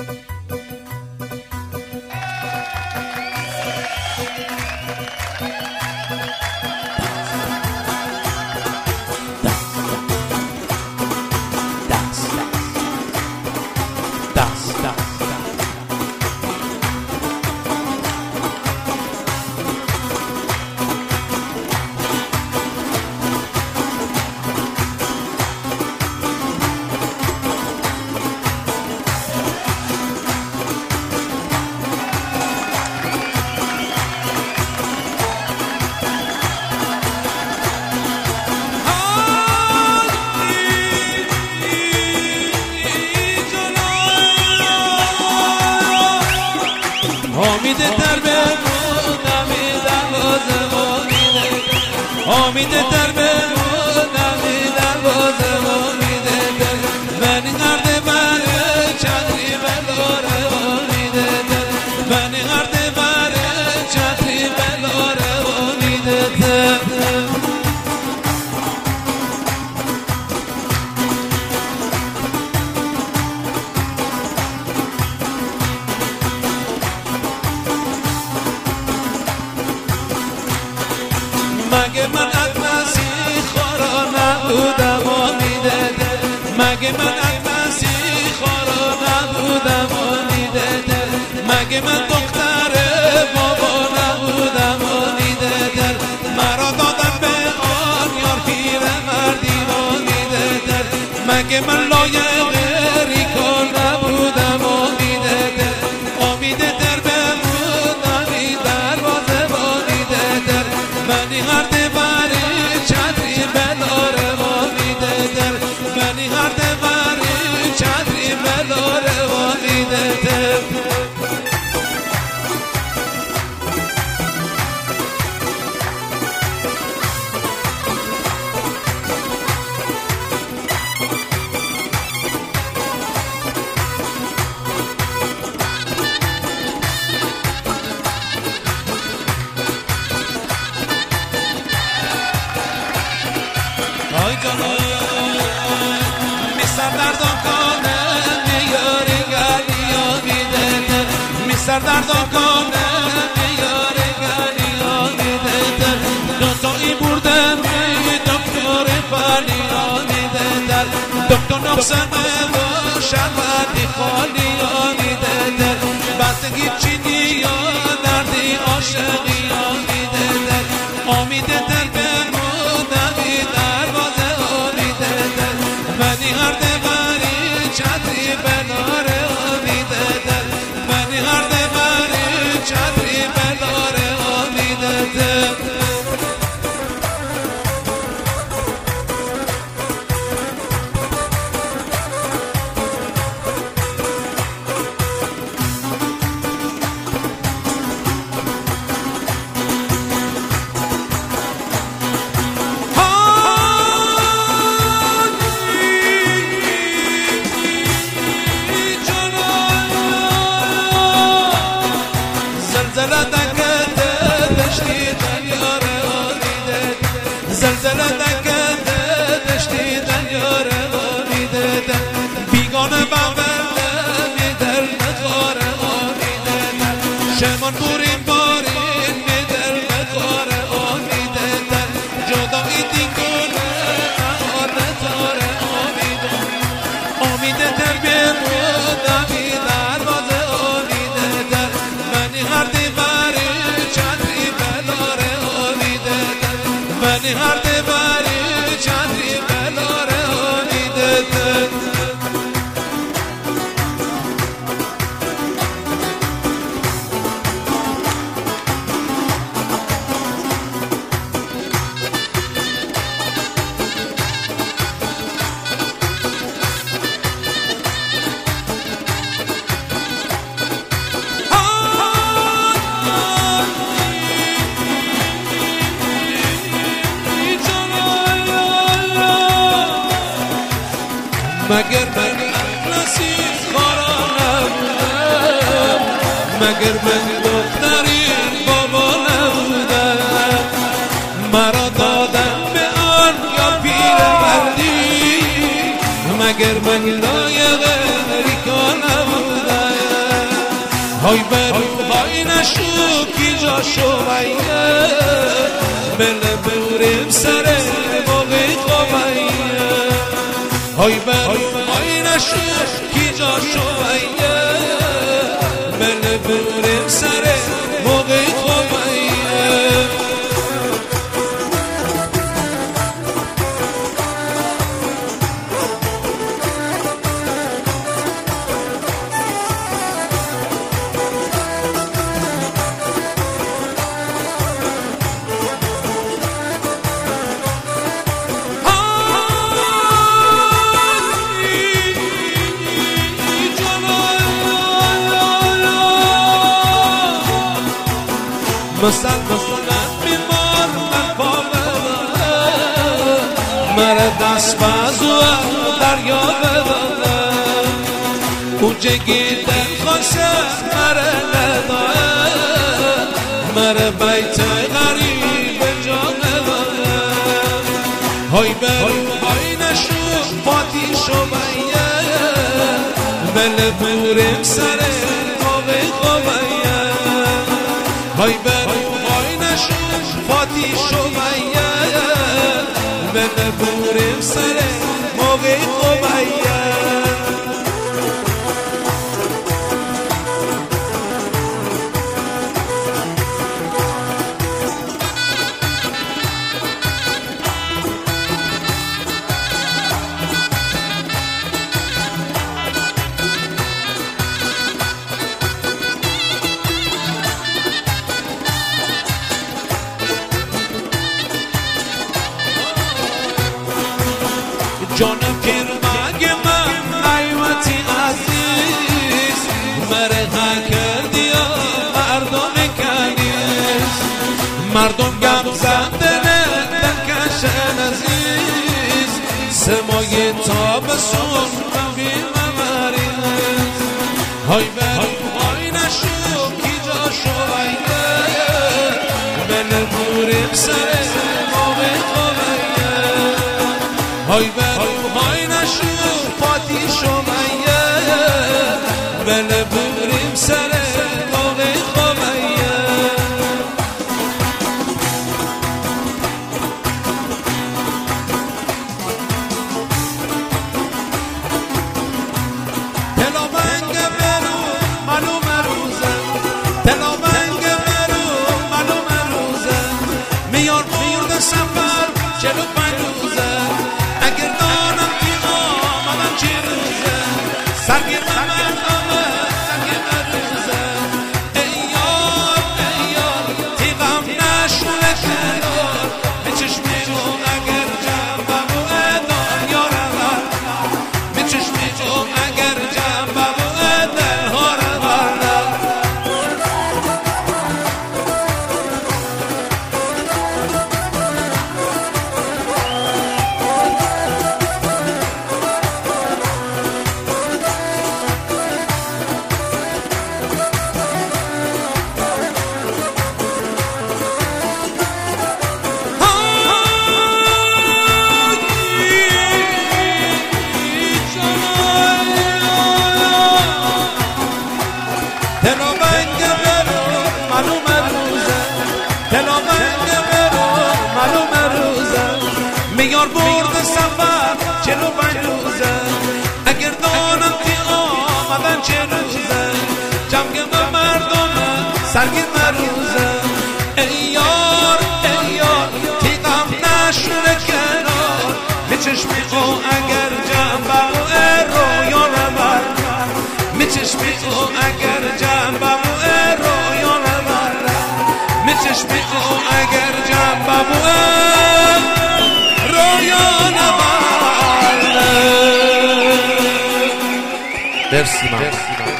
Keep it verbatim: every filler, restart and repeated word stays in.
امید در بمونم دروازه امیده امید در بمونم دروازه امیده من غرد بر چتری بلاره امیده من غرد بر چتری بلاره امیده مگه من از مسیح خورا نبودم امیده مگه من از مسیح خورا نبودم امیده مگه من دختر بابا نبودم امیده مرا دادن به آن یار پیر مردی امیده مگه من لایق ریکان نبودم امیده امیده در بمونم دروازه امیده منی غرد بر چتری بلاره امیده در منی غرد بر چتری بلاره امیده در آی جانم میسر دردان کنه میاری گلی آمیده میسر دردان کنه میاری گلی آمیده دوتایی بردم می دکتر فالی آمیده دکتر نقصمه و شرمتی خالی آمیده بستگی چینی یا دردی عاشقی آمیده آمیده در منی غرد بر چتری بلاره امیده منی غرد بر چتری بلاره امیده زلزله دکته دشتی دنیاره امیده زلزله دکته دشتی دنیاره امیده بیگانه بغله میدر نخواره امیده شمان بورین بارین میدر نخواره امیده جدایی دیگونه نهار نتاره امیده امیده در بیمونمی دروازه امیده منی غرد بر چتری بلاره امیده منی غرد بر چتری بلاره امیده مگر من نصیب خورا نبودم مگر من دختری بابا نبودم مرا دادن به آن یا پیر مردی مگر من لایق ریکا نبودم های برو های نشو کی جا شویه بله بریم سر موقع خوبیه های برو های نشو کی جا شویه بله بریم سر موقع خوبیه مسل مسلم بیمار من پامه مره دست بازو دریا بدانه اونجه گیدن خواسته مره نداره مره بیت غریب جا نداره های برو های نشو فاتی شو بیه بله بورم سر موقع خوبیه های برو های نشو فاتی شویه بله بورم سر موقع خوبیه جانم کرمگ من ایوتی عزیز مرغا کردی و مردم کنیز مردم گم زنده ندن کشن عزیز سمای تابسون بی ممریز های برو های نشو کی جا شویه بله بورم سر موقع خوبیه های برو های نشو فاتی شویه بله بوریم سر موقع خوبیه تلا بنگ برو معلوم روزه تلا بنگ برو معلوم روزه میار برد سفر چلو پنج روزه اگر دانم که آمدم چه روزه سرگیر من آمد سرگیر من روزه ای یار ای یار تیغم نشونه کنار به چشمی رو اگر جنبم و ادار یارم به چشمی رو اگر جنبم و ادار هارم تلا بنگ برو معلوم روزه تلا بنگ برو معلوم روزه میار برد سفر چلو پنج روزه اگر دانم که آمدن چه روزه جمع مردم سرگیر روزه ای یار ای یار تیغم نشونه کنار به چشمی او اگر جنبه و رویا نبر به چشمی او اگر جنبه و رویا نبر به چشمی او اگر جنبه و رویا نبر. مرسی من